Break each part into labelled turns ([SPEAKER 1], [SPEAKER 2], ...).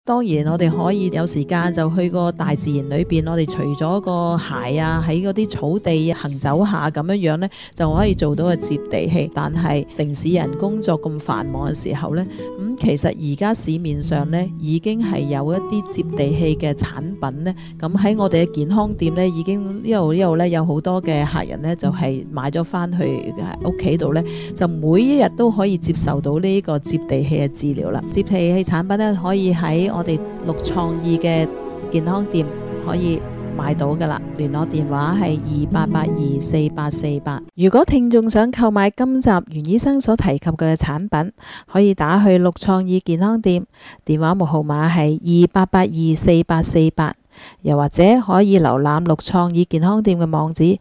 [SPEAKER 1] 當然我哋可以有時間就去個大自然裏邊，我哋除咗個鞋啊喺嗰啲草地行走下咁樣呢，就可以做到個接地氣。但係城市人工作咁繁忙嘅時候呢，其實而家市面上呢已經係有一啲接地氣嘅產品呢。咁喺我哋嘅健康店呢，已經一路呢有好多嘅客人呢，就係買咗翻去屋企度呢，就每一日都可以接受到呢個接地氣嘅治療啦。接地氣產品呢，可以喺我哋綠創意嘅健康店可以買到噶啦，聯絡電話係28824848。如果聽眾想購買今集袁醫生所提及嘅產品，可以打去綠創意健康店，電話號碼係28824848，又或者可以瀏覽綠創意健康店嘅網址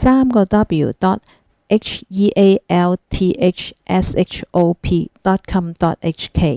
[SPEAKER 1] 3w.healthshop.com.hk。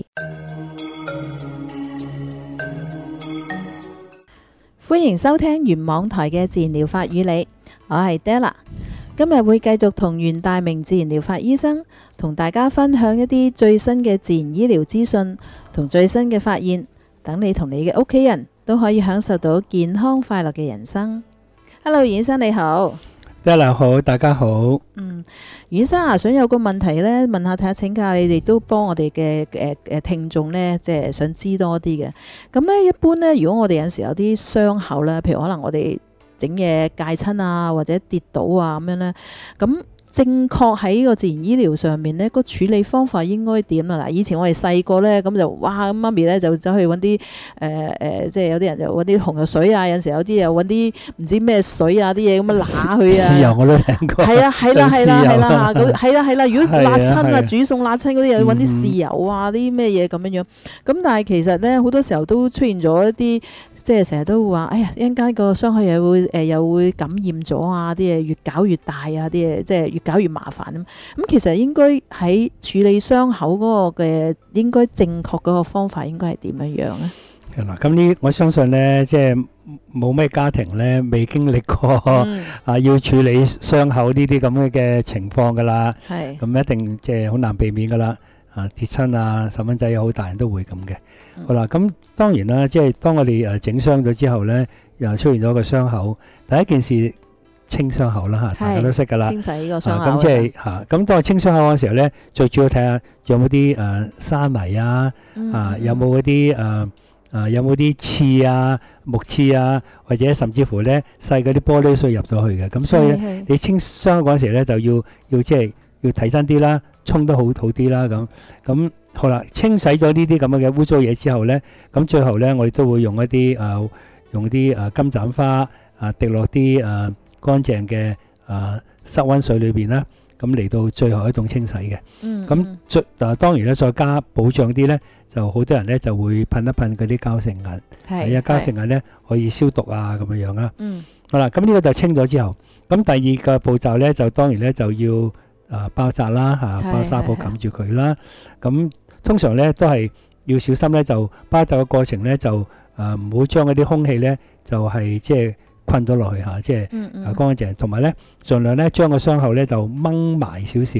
[SPEAKER 1] 歡迎收聽原網台嘅自然療法與你，我係 Della。今日會繼續同袁大明自然療法醫生同大家分享一啲最新嘅自然醫療資訊同最新嘅發現，等你同你嘅屋企人都可以享受到健康快樂嘅人生。Hello， 袁醫生你好。
[SPEAKER 2] Della好，大家好。
[SPEAKER 1] 袁醫生啊，想有個問題呢，問下睇下請教你哋，都幫我哋嘅聽眾呢，即係想知多啲嘅。咁呢，一般呢，如果我哋有時有啲傷口咧，譬如可能我哋整嘢戒親啊，或者跌倒啊咁樣呢，咁正確喺個自然醫療上面呢，個處理方法應該點啊？嗱，以前我哋細個呢，咁就哇，媽咪呢就走去揾啲即係有啲人就揾啲紅藥水啊，有陣時有啲又揾啲唔知咩水啊啲嘢咁樣揦佢啊。
[SPEAKER 2] 豉油我都聽過。
[SPEAKER 1] 係啦，係啦。如果辣親啊，煮餸辣親嗰啲，又要揾啲豉油啊，啲咩嘢咁樣樣。咁但係其實呢，好多時候都出現咗一啲，即係成日都會話，哎呀，一陣間個傷口又會感染咗啊，啲嘢越搞越大啊，啲嘢即係越搞越麻煩咁。其實應該喺處理傷口嗰個嘅應該正確嗰個方法應該係點樣樣咧？
[SPEAKER 2] 係啦，咁呢我相信呢，即係冇咩家庭呢未經歷過要處理傷口呢啲咁嘅情況噶啦。係咁一定即係好難避免噶啦。跌親啊，細蚊仔有好大人都會咁嘅。好啦，咁當然啦，即係當我哋整傷咗之後呢，又出現咗個傷口，第一件事清傷口啦嚇，大家都識噶啦。清洗個傷口。咁即係咁當我清傷口嗰時候咧，最主要睇下有冇啲沙泥啊，有冇嗰啲有冇啲刺啊、木刺啊，或者甚至乎咧細嗰啲玻璃碎入咗去嘅。咁所以咧，你清傷嗰時咧就要即係要睇真啲啦，沖得好啲啦。咁好啦，清洗咗呢啲咁嘅污糟嘢之後咧，咁最後咧我哋都會用一啲金盞花滴落啲乾淨嘅室溫水裏邊啦，咁嚟到最後一種清洗嘅。咁當然咧，再加保障啲咧，就好多人咧就會噴一噴嗰啲膠成銀，係啊，膠成銀咧可以消毒啊咁樣啦。好啦，咁呢個就清咗之後，咁第二個步驟咧就當然咧就要包紮啦嚇，包紗布冚住佢啦。咁通常咧都係要小心咧，就包紮嘅過程咧就唔好將嗰啲空氣咧就係即係困咗落去嚇，即係乾淨，同埋咧盡量咧將個傷口咧就掹埋少少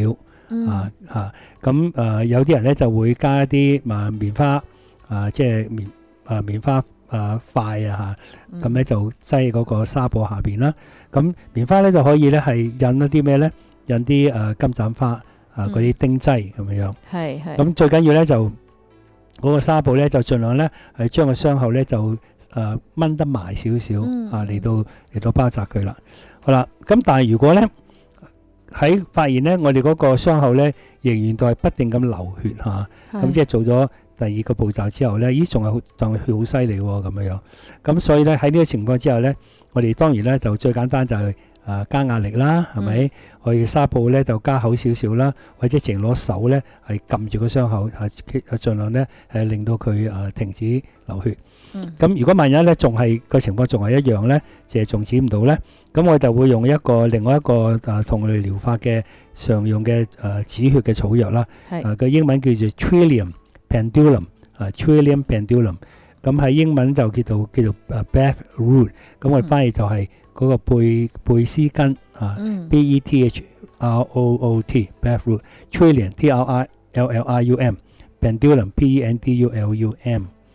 [SPEAKER 2] 咁有啲人咧就會加一啲棉花即係棉花塊咁咧就擠嗰個紗布下邊啦。咁棉花咧就可以咧係印一啲咩咧？印啲金盞花嗰啲釘劑咁樣。係。咁最緊要咧就嗰個紗布咧就盡量咧係將個傷口咧就掹得埋少少嚟到包紮佢啦。好啦，咁但係如果咧喺發現咧我哋嗰個傷口咧仍然都係不斷咁流血咁即係做咗第二個步驟之後咧，咦仲係血好犀利喎咁樣。咁所以咧喺呢個情況之下咧，我哋當然咧就最簡單就係加壓力啦，係咪？我哋紗布咧就加厚少少啦，或者淨攞手咧係撳住個傷口，盡量咧令到佢停止流血。咁如果萬一咧仲係個情況仲係一樣咧，就係仲止唔到咧，咁我就會用另外一個同類療法嘅常用嘅止血嘅草藥啦。個英文叫做 Trillium Pendulum，Trillium Pendulum。咁喺英文就叫做Bath Root。咁我翻譯就係嗰個貝絲根BETHROOT Bath Root Trillium TRILLIUM Pendulum PENDULUM。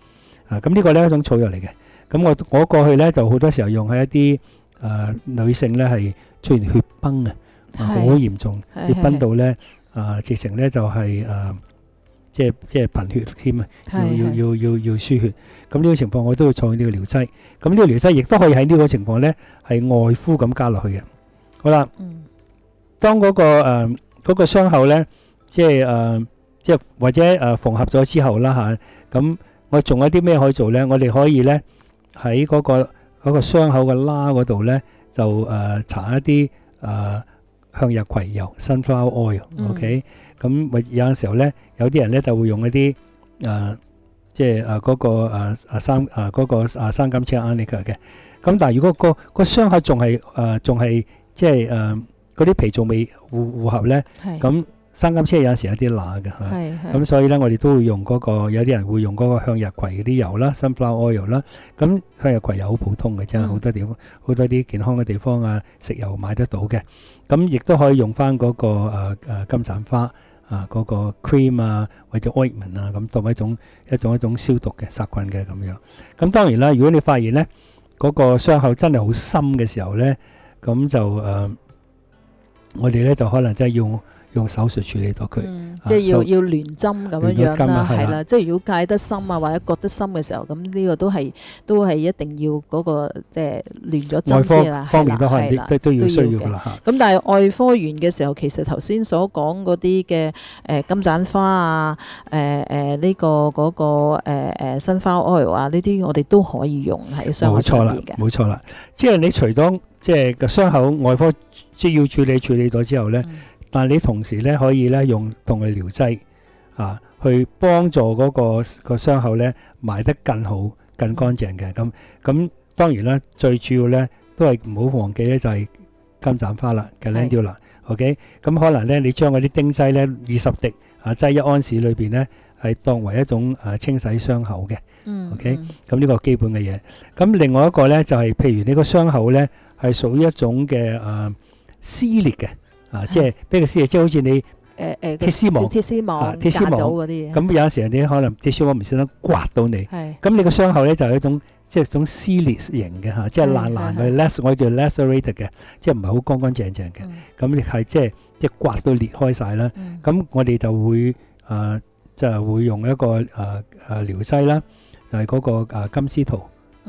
[SPEAKER 2] 咁呢個咧係一種草藥嚟嘅。咁我過去咧就好多時候用喺一啲女性咧係出現血崩啊，好嚴重，血崩到咧直情咧就係即係貧血添啊，要輸血。咁呢個情況我都會採用呢個療劑。咁呢個療劑亦都可以喺呢個情況咧係外敷咁加落去嘅。好啦，當嗰個傷口咧，即係或者縫合咗之後啦嚇，咁我仲有啲咩可以做咧？我哋可以咧喺嗰個傷口嘅疤嗰度咧，就搽一啲向日葵油 （sunflower oil）。OK， 咁有陣時候咧，有啲人咧就會用一啲即係嗰個生甘青 arnica 嘅。咁但係如果個傷口仲係即係嗰啲皮仲未互合咧，咁生甘青有陣時有啲乸嘅嚇。咁所以咧，我哋都會用有啲人會用嗰個向日葵嗰啲油啦 ，sunflower oil 啦。咁向日葵油好普通嘅啫，好多地方好多啲健康嘅地方啊，食油買得到嘅。咁亦都可以用翻嗰個金盞花嗰個 cream 啊，或者 ointment 啊，咁當一種消毒嘅殺菌嘅咁樣。咁當然啦，如果你發現咧嗰個傷口真係好深嘅時候咧，咁就我哋咧就可能真係用手術處理咗佢，
[SPEAKER 1] 即係要聯針咁樣樣啦，係啦。即係如果戒得深啊，或者割得深嘅時候，咁呢個都係一定要嗰個即係聯咗針先啦。
[SPEAKER 2] 外科方面都可能都要需要㗎啦嚇。
[SPEAKER 1] 咁但係外科完嘅時候，其實頭先所講嗰啲嘅金盞花啊，呢個嗰個sunflower oil啊，呢啲我哋都可以用喺傷口上面嘅。
[SPEAKER 2] 冇錯啦，即係你除咗即係個傷口外科即係要處理咗之後咧。但係你同時咧可以咧用同佢療劑去幫助嗰個傷口咧埋得更好、更乾淨嘅。咁當然啦，最主要咧都係唔好忘記咧就係金盞花啦、calendula 啦。OK， 咁可能咧你將嗰啲丁劑咧20滴劑1安士裏邊咧係當為一種清洗傷口嘅。OK， 咁呢個基本嘅嘢。咁另外一個咧就係譬如你個傷口咧係屬於一種嘅撕裂嘅。即係比較撕裂，即係好似你鐵絲網隔咗嗰啲嘢。咁有陣時你可能鐵絲網唔小心刮到你，咁你個傷口咧就係一種即係一種撕裂型嘅嚇，即係爛嘅，我叫 lacerated 嘅，即係唔係好乾乾淨淨嘅。咁你係即係刮到裂開晒啦。咁我哋就會用一個療劑啦，就係嗰個金絲桃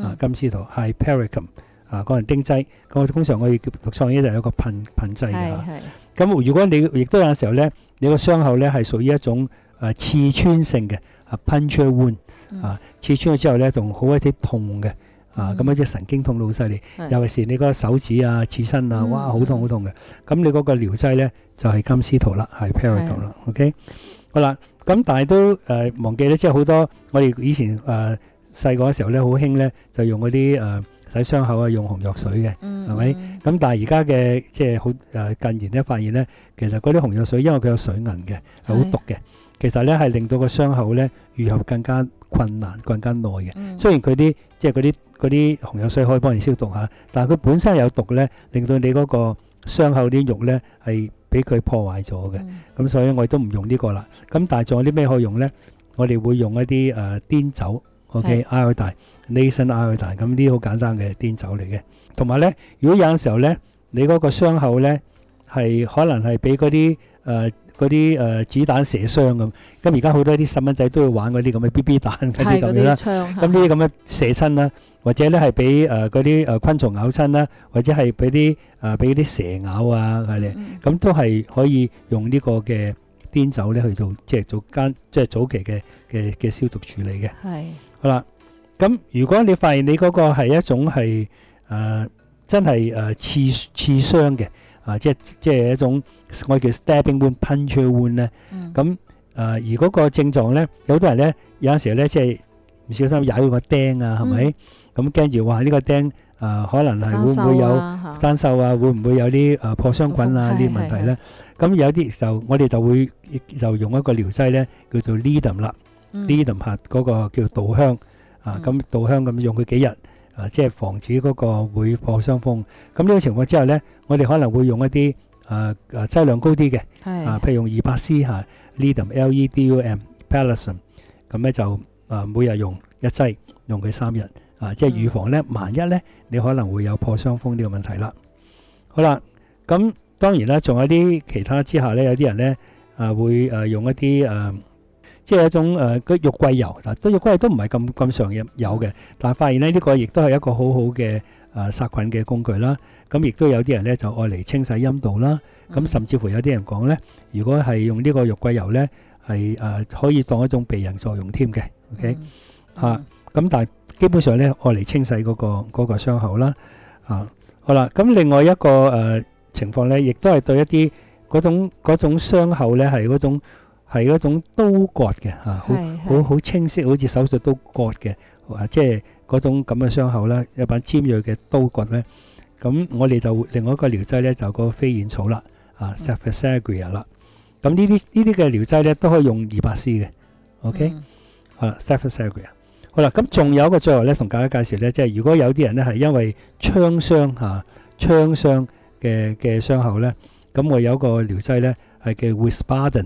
[SPEAKER 2] ，Hypericum。嗰人丁劑，咁通常我哋讀創醫就有個噴劑嘅嚇。咁如果你亦都有陣時候咧，你個傷口咧係屬於一種刺穿性嘅puncture wound 刺穿咗之後咧，仲好一啲痛嘅咁一隻神經痛到好犀利。尤其是你嗰個手指刺身哇好痛好痛嘅。咁你嗰個療劑咧就係金絲桃啦，係 Hypericum 啦。OK， 好啦，咁但係都忘記咧，即係好多我哋以前細個嘅時候咧，好興咧就用嗰啲洗傷口用紅藥水嘅，係咪？咁但係而家嘅即係好近年咧發現咧，其實嗰啲紅藥水因為佢有水銀嘅，係好毒嘅。其實咧係令到個傷口咧愈合更加困難、更加耐嘅。雖然佢啲即係嗰啲紅藥水可以幫你消毒嚇，但係佢本身有毒咧，令到你嗰個傷口啲肉咧係俾佢破壞咗嘅。咁所以我哋都唔用呢個啦。咁但係仲有啲咩可以用咧？我哋會用一啲碘酒。OK，iodine、nasal iodine， 咁呢啲好簡單嘅碘酒嚟嘅。同埋咧，如果有陣時候咧，你嗰個傷口咧係可能係俾嗰啲子彈射傷咁。咁而家好多啲細蚊仔都會玩嗰啲咁嘅 BB 彈嗰啲咁樣啦。咁呢啲咁嘅射親啦，或者咧係俾嗰啲昆蟲咬親啦，或者係俾啲蛇咬係咧，咁都係可以用呢個嘅碘酒咧去做，即係早期嘅消毒處理嘅。係。好啦，咁如果你發現你嗰個係一種係真係刺傷嘅即係一種我叫 stabbing wound、puncture wound 咧，咁而嗰個症狀咧，有好多人咧有陣時咧即係唔小心踩到個釘係咪？咁驚住話呢個釘可能係會唔會有生鏽會唔會有啲破傷菌呢啲問題咧？咁有啲就我哋就用一個療劑咧，叫做 Ledum 啦。Ledum 嚇嗰個叫稻香咁稻香咁用佢幾日即係防止嗰個會破傷風。咁呢個情況之後咧，我哋可能會用一啲劑量高啲嘅譬如用200c Ledum Ledum Palisum 咁咧就每日用一劑用佢3日即係預防咧，萬一咧你可能會有破傷風呢個問題啦。好啦，咁當然啦，仲有啲其他之下咧，有啲人咧會用一啲即係一種肉桂油嗱，肉桂油都唔係咁常有嘅，但係發現咧呢個亦都係一個好好嘅殺菌嘅工具啦。咁亦都有啲人咧就愛嚟清洗陰道啦。咁甚至乎有啲人講咧，如果係用呢個肉桂油咧，係可以當一種避孕作用添嘅。OK 咁但係基本上咧愛嚟清洗嗰個傷口啦。好啦，咁另外一個情況咧，亦都係對一啲嗰種傷口咧係嗰種刀割嘅好清晰，好似手術刀割嘅，即係嗰種咁嘅傷口啦，一把尖鋭嘅刀割咧。咁我哋就另外一個療劑咧，就個飛燕草啦，Saphira 啦。咁呢啲嘅療劑咧都可以用200C 嘅。OK，Saphira。好啦，咁仲有一個最後咧，同大家介紹咧，即係如果有啲人咧係因為槍傷嘅傷口咧，咁我有一個療劑咧係叫 Wisbaden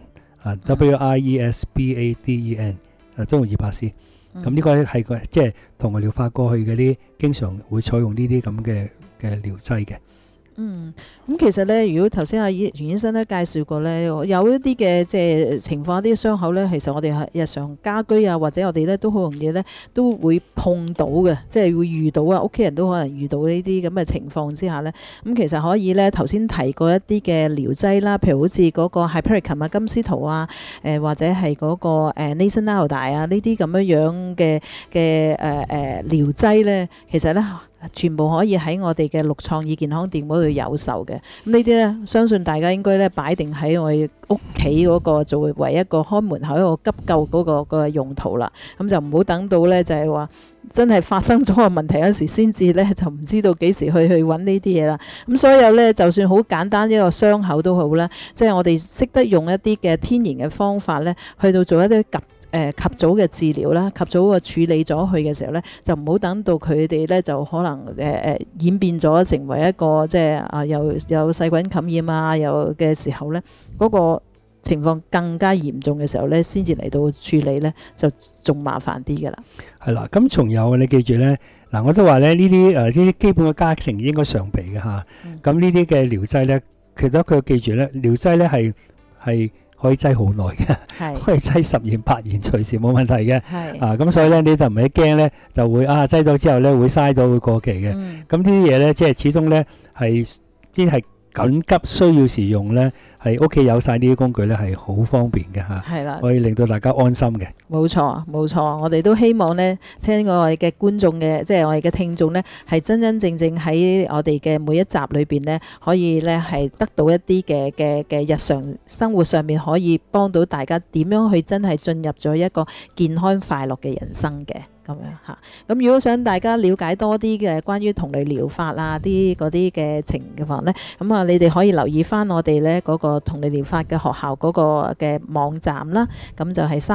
[SPEAKER 2] Wiesbaden 都用200C。咁呢個係即係同我療法過去嗰啲經常會採用呢啲咁嘅療劑嘅。
[SPEAKER 1] 咁其實咧，如果頭先阿袁醫生咧介紹過咧，有一啲嘅即係情況，啲傷口咧，其實我哋係日常家居啊，或者我哋咧都好容易咧都會碰到嘅，即係會遇到啊，屋企人都可能遇到呢啲咁嘅情況之下咧，咁其實可以咧頭先提過一啲嘅療劑啦，譬如好似嗰個 Hypericum 啊、金絲桃啊，或者係嗰個Niacinamide啊呢啲咁樣嘅療劑咧，其實咧全部可以喺我哋嘅陸創意健康店嗰度有售嘅。咁呢啲咧，相信大家應該咧擺定喺我哋屋企嗰個作為一個開門口一個急救嗰個用途啦。咁就唔好等到咧就係話真係發生咗個問題嗰時先至咧就唔知道幾時去揾呢啲嘢啦。咁所有咧就算好簡單一個傷口都好啦，即係我哋識得用一啲嘅天然嘅方法咧，去到做一啲及早嘅治療啦，及早嘅處理咗佢嘅時候咧，就唔好等到佢哋咧就可能演變咗成為一個即係有細菌感染啊，又嘅時候咧，嗰個情況更加嚴重嘅時候咧，先至嚟到處理咧，就仲麻煩啲㗎啦。
[SPEAKER 2] 係啦，咁仲有你記住咧，嗱我都話咧呢啲基本嘅家庭應該常備嘅嚇。咁呢啲嘅療劑咧，其實佢記住咧，療劑咧係可以擠好耐嘅，可以擠10年8年隨時冇問題嘅。咁所以咧你就唔係驚咧，就會擠咗之後咧會嘥咗會過期嘅。咁呢啲嘢咧，即係始終咧係緊急需要時用咧，係屋企有晒呢啲工具咧，係好方便嘅嚇。係啦，可以令到大家安心嘅。冇錯，我哋都希望咧，聽我哋嘅觀眾嘅，即係我哋嘅聽眾咧，係真真正正喺我哋嘅每一集裏邊咧，可以咧係得到一啲嘅日常生活上面可以幫到大家點樣去真係進入咗一個健康快樂嘅人生嘅。咁樣嚇，咁如果想大家了解多啲嘅關於同類療法啊嗰啲嘅情況咧，咁你哋可以留意翻我哋咧嗰個同類療法嘅學校嗰個嘅網站啦，咁就係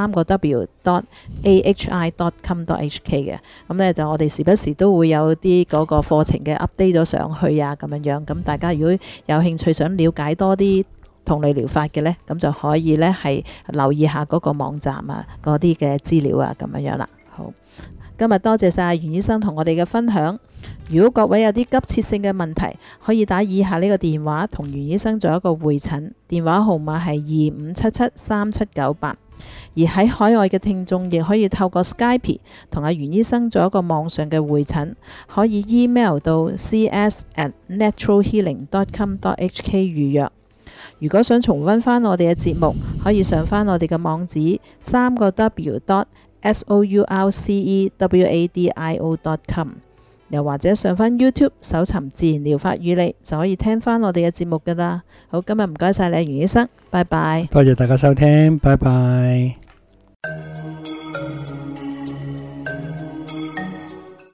[SPEAKER 2] 3w.ahi.com.hk 嘅，咁咧就我哋時不時都會有啲嗰個課程嘅 update 咗上去啊，咁樣，咁大家如果有興趣想了解多啲同類療法嘅咧，咁就可以咧係留意下嗰個網站啊，嗰啲嘅資料啊，咁樣啦。好。今日多謝晒袁醫生同我哋嘅分享。如果各位有啲急切性嘅問題，可以打以下呢個電話同袁醫生做一個會診，電話號碼係25773798。而喺海外嘅聽眾亦可以透過 Skype 同阿袁醫生做一個網上嘅會診，可以 email 到 cs@naturalhealing.com.hk 預約。如果想重溫翻我哋嘅節目，可以上翻我哋嘅網址3w.solcewadio.com， 又或者上翻 YouTube 搜尋自然療法與你，就可以聽翻我哋嘅節目噶啦。好，今日唔該晒你袁醫生，拜拜。多謝大家收聽，拜拜。